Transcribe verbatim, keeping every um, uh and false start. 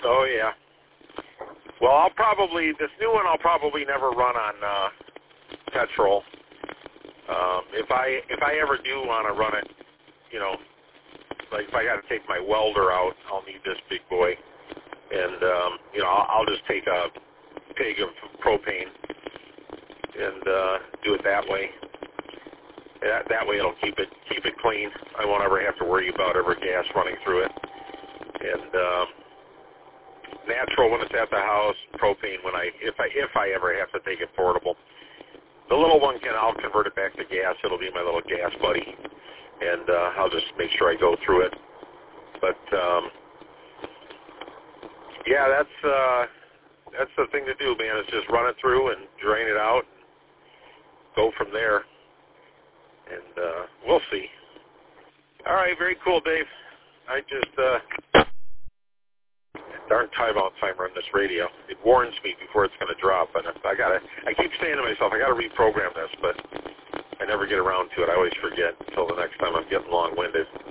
Oh, yeah. Well, I'll probably, this new one I'll probably never run on uh, petrol. Um, if I if I ever do want to run it, you know, like if I got to take my welder out, I'll need this big boy. And, um, you know, I'll, I'll just take a pig of propane and uh, do it that way. That, that way it'll keep it keep it clean. I won't ever have to worry about ever gas running through it. And um, natural when it's at the house, propane when I if I if I ever have to take it portable. The little one can I'll convert it back to gas. It'll be my little gas buddy, and uh, I'll just make sure I go through it. But um, yeah, that's uh, that's the thing to do, man. Is just run it through and drain it out, and go from there. And uh, we'll see. All right, very cool, Dave. I just, uh, darn timeout timer on this radio. It warns me before it's going to drop, and I gotta. I keep saying to myself, I gotta reprogram this, but I never get around to it. I always forget until the next time I'm getting long-winded.